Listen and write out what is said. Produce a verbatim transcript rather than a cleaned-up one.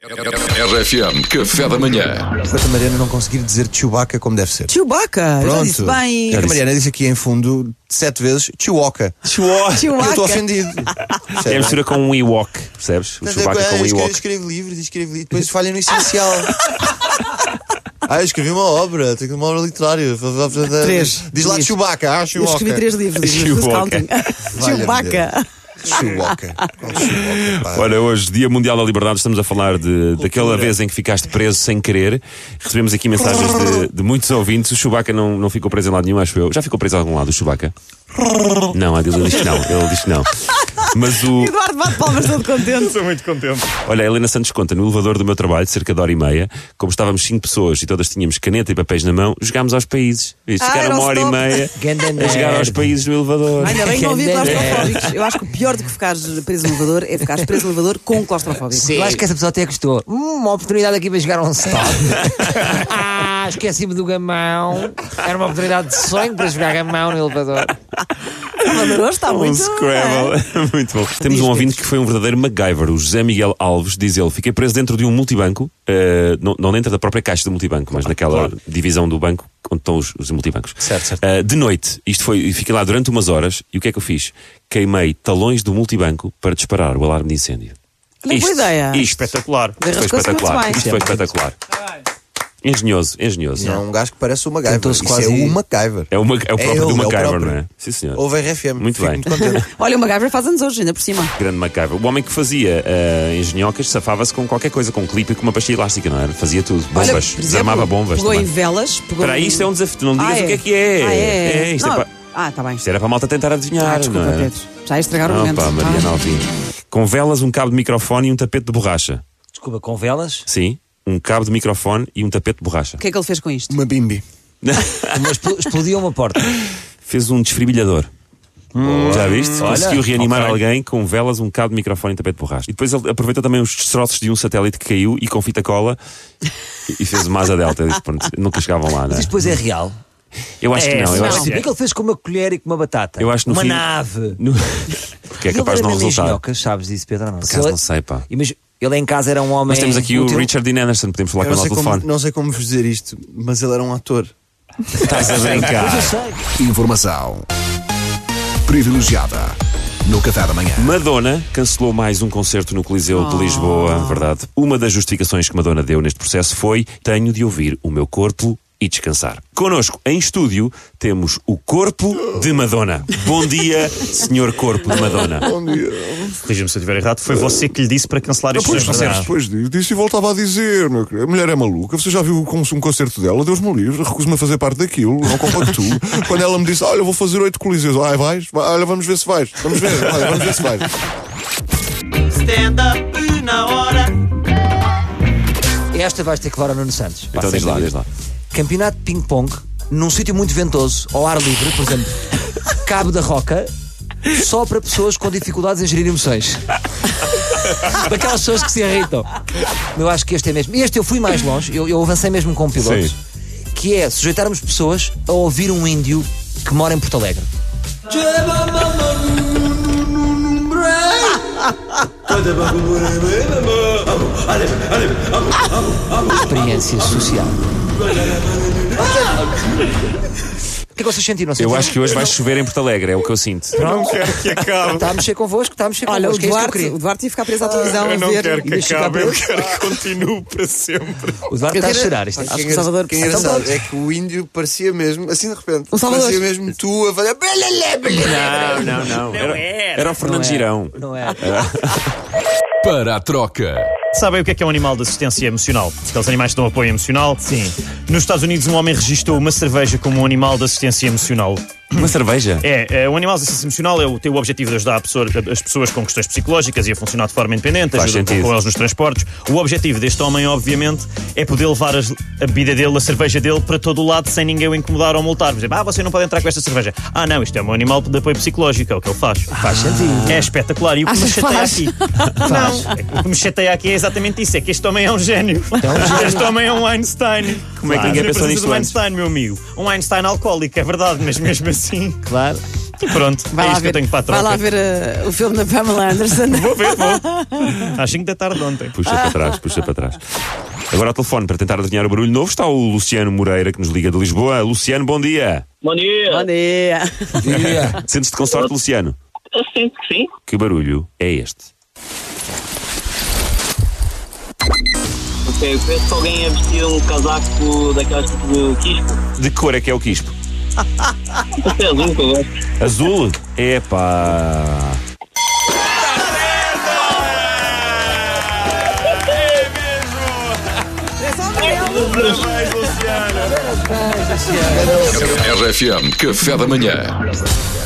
R F M, café da manhã. Enquanto a Mariana não conseguir dizer Chewbacca como deve ser. Chewbacca, Pronto. já disse bem. É que a Mariana disse aqui em fundo sete vezes Chewbacca. Chewbacca. Eu estou ofendido. É a mistura com um Ewok, percebes? O Chewbacca com um Ewok. Escreve livros, escreve livros, depois falha no essencial. Ah, eu escrevi uma obra, tenho uma obra literária. Três. Diz lá Livros. Chewbacca, ah, Eu Chewbacca. escrevi três livros. Chewbacca. Chewbacca. Chewbacca. Qual Chewbacca, pá? Olha, hoje, Dia Mundial da Liberdade, estamos a falar de, daquela vez em que ficaste preso sem querer. Recebemos aqui mensagens de, de muitos ouvintes. O Chewbacca não, não ficou preso em lado nenhum, acho eu. Já ficou preso em algum lado, o Chewbacca? Não, ele diz que não. Ele diz que não. Mas o... Eduardo bate palmas, todo contente. Estou muito contente. Olha, a Helena Santos conta, no elevador do meu trabalho, cerca de hora e meia, como estávamos cinco pessoas e todas tínhamos caneta e papéis na mão, jogámos aos países. Viste? Ah, Ficaram era uma o hora stop. e meia a jogar aos países no elevador. Ainda bem que não havia claustrofóbicos. Eu acho que o pior do que ficares preso no elevador é ficares preso no elevador com claustrofóbico. Eu acho que essa pessoa até gostou. Hum, uma oportunidade aqui para jogar um stop. Ah, esqueci-me do gamão. Era uma oportunidade de sonho para jogar gamão no elevador. O elevador hoje está Um muito... Scrabble. Muito bom. Temos um ouvinte que foi um verdadeiro MacGyver, o José Miguel Alves, diz ele: fiquei preso dentro de um multibanco, uh, não, não dentro da própria caixa do multibanco, mas naquela divisão do banco onde estão os, os multibancos. Certo, certo. Uh, de noite, isto foi, fiquei lá durante umas horas, e o que é que eu fiz? Queimei talões do multibanco para disparar o alarme de incêndio. Olha, boa ideia. Isto Espetacular. foi Arrascou-se muito espetacular. bem. Isto foi espetacular. Engenhoso, engenhoso. Não é um gajo que parece o MacGyver. Tentou-se Isso quase- é o MacGyver. É, uma, é o próprio ele, do é o MacGyver, próprio. não é? Sim, senhor. Ouve R F M. Muito Fico bem. muito contente. Olha, o MacGyver faz anos hoje, ainda por cima. Grande MacGyver. O homem que fazia uh, engenhocas safava-se com qualquer coisa, com um clipe e com uma pastilha elástica, não era? Fazia tudo. Olha, Bombas. por exemplo, Desarmava bombas Pegou também. em velas. Pegou Espera aí, em- isto é um desafio. Tu não digas Ah, o que é que é. Ah, é? É, isto, Não. é para, Ah, está bem. isto era para a malta tentar adivinhar, Ah, desculpa, não é? Pedro. Já ia estragar o momento. Opa, Mariana Ah. Alvim. Com velas, um cabo de microfone e um tapete de borracha. Desculpa, com velas? Sim, um cabo de microfone e um tapete de borracha. O que é que ele fez com isto? Uma bimbi. Uma expl- explodiu uma porta. Fez um desfibrilador. Já viste? Olha, Conseguiu reanimar ok. alguém com velas, um cabo de microfone e um tapete de borracha. E depois ele aproveitou também os destroços de um satélite que caiu e com fita cola e fez uma asa delta. Disse, pronto, nunca chegavam lá, não Mas é? isto depois é real. Eu acho que É, não. Eu não. acho Se bem que ele fez com uma colher e com uma batata. Eu acho que no uma fim- nave. No... Porque é capaz de não resultar. Engenhocas, sabes disso, Pedro? Não? Por acaso não sei, pá. Mas ele em casa era um homem. Mas temos aqui o útil. Richard Dean Anderson, podemos falar Eu com não ele sei, ao como, telefone. não sei como vos dizer isto, mas ele era um ator. Estás a brincar. Informação privilegiada no café da manhã. Madonna cancelou mais um concerto no Coliseu de Lisboa, verdade. Uma das justificações que Madonna deu neste processo foi: tenho de ouvir o meu corpo e descansar. Connosco, em estúdio, temos o corpo de Madonna. Bom dia, senhor corpo de Madonna. Bom dia. Corrija-me se eu estiver errado. Foi você que lhe disse para cancelar estes Pois, dois concertos. depois disso, disse e voltava a dizer, meu querido, a mulher é maluca. Você já viu como um concerto dela? Deus-me livre, recuso-me a fazer parte daquilo, não compacto. Quando ela me disse, olha, vou fazer oito coliseus, ai, vais? Vai, olha, vamos ver se vais. Vamos ver, olha, vamos ver se vais. Stand up na hora. Esta vais ter que levar ao Nuno Santos. Então diz lá, diz lá. Campeonato de ping-pong num sítio muito ventoso, ao ar livre, por exemplo, Cabo da Roca, só para pessoas com dificuldades em gerir emoções. Daquelas pessoas que se irritam. Eu acho que este é mesmo. E este eu fui mais longe, eu, eu avancei mesmo com pilotos, Sim. que é sujeitarmos pessoas a ouvir um índio que mora em Porto Alegre. Experiência social. O que é que vocês sentiram? Eu acho que hoje vai chover em Porto Alegre, é o que eu sinto. Não quero que acabe. Está a mexer convosco, está a mexer Olha, o convosco. É isto que eu Duarte, queria. o Duarte ia ficar preso à televisão a Eu não ver. quero e que deixa ficar acabe, eu preso. quero que continue para sempre. O Duarte está a chorar. Isto é- Acho que o Salvador... O que é engraçado é que o índio parecia mesmo, assim de repente, Um Salvador. parecia mesmo tu a fazer. Não, não, não. Era, era o Fernando Não é. Girão. Não é? Para a troca. Sabem o que é que é um animal de assistência emocional? Aqueles animais que dão apoio emocional? Sim. Nos Estados Unidos, um homem registou uma cerveja como um animal de assistência emocional. Uma cerveja? É, é, o animal de assistência emocional é o, tem o objetivo de ajudar a pessoa- as pessoas com questões psicológicas e a funcionar de forma independente, Faz ajuda sentido. com eles nos transportes. O objetivo deste homem, obviamente, é poder levar as- a bebida dele, a cerveja dele, para todo o lado sem ninguém o incomodar ou multar. Por exemplo, ah, você não pode entrar com esta cerveja. Ah, não, isto é um animal de apoio psicológico, é o que ele faz. Faz sentido. É espetacular. E o que me Achas que chateia faz? aqui. Não, é que o que me chateia aqui é exatamente isso: é que este homem é um gênio. Este homem é um Einstein. Como é que ninguém Estás a ver a pensou presença nisto do antes? Einstein, meu amigo? Um Einstein alcoólico, é verdade, mas mesmo assim. Claro. E pronto, Vai é lá isto que ver, eu tenho para a vai troca. lá ver uh, o filme da Pamela Anderson. Vou ver, vou. Às cinco da tarde de ontem. Puxa para trás, puxa para trás. Agora ao telefone, para tentar adivinhar o barulho novo, está o Luciano Moreira, que nos liga de Lisboa. Luciano, bom dia. Bom dia. Bom dia. Dia. Sentes-te com sorte, Luciano? Eu sinto que sim. Que barulho é este? Ok, eu penso que alguém ia vestir um casaco daquelas tipo de quispo. De que cor é que é o quispo? Isso é azul que eu gosto. Azul? Epá. R F M, café da manhã.